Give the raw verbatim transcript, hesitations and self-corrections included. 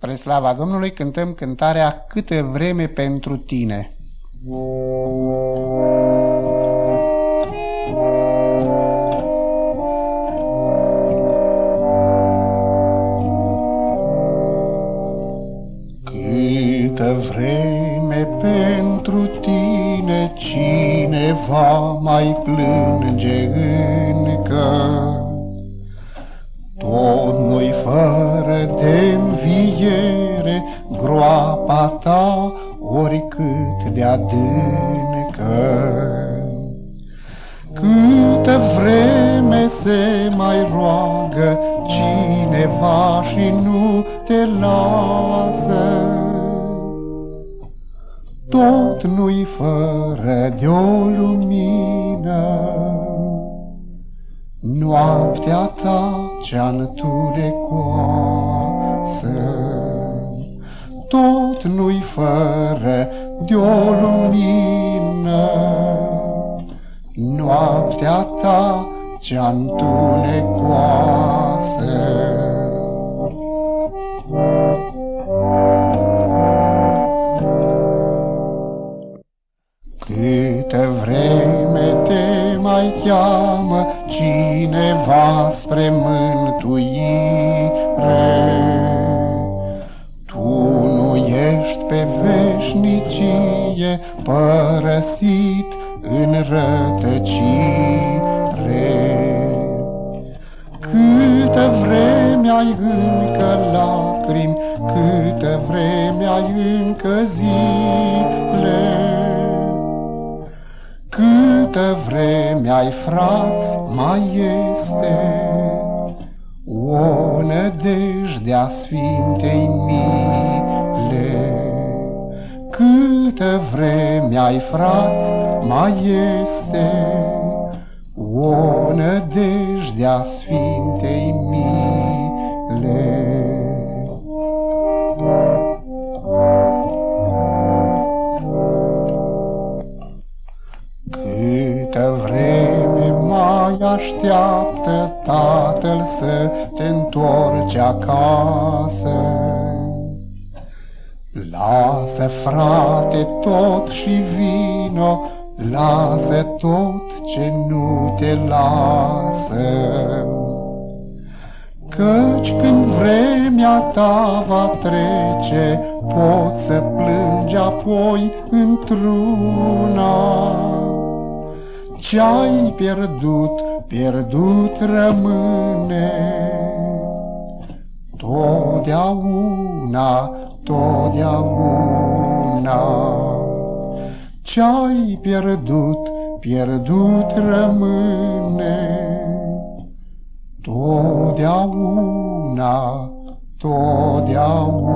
Spre slava Domnului cântăm cântarea Câtă vreme pentru tine. Câtă vreme pentru tine cineva mai plânge încă, tot nu-i fără de înviere groapa ta, oricât de adâncă. Câtă vreme se mai roagă cineva și nu te lasă, tot nu-i fără de o lumină. Noaptea ta cea întunecoasă, tot nu-i fără de o lumină. Noaptea ta cea întunecoasă. Câtă vreme te mai cheamă cineva spre mântuire, tu nu ești pe veșnicie părăsit în rătăcire. Câtă vreme ai încă lacrimi, câtă vreme ai încă zile, câtă vreme ai, frați, mai este o nădejdea Sfintei mile. Câtă vreme ai, frați, mai este o nădejdea Sfintei mile. Câtă vreme mai așteaptă tatăl să te întorci acasă? Lasă, frate, tot și vino, lasă tot ce nu te lasă. Căci când vremea ta va trece, poți să plângi apoi într-una. Ce-ai pierdut, pierdut rămâne. Totdeauna, totdeauna. Ce-ai pierdut, pierdut rămâne. Totdeauna, totdeauna.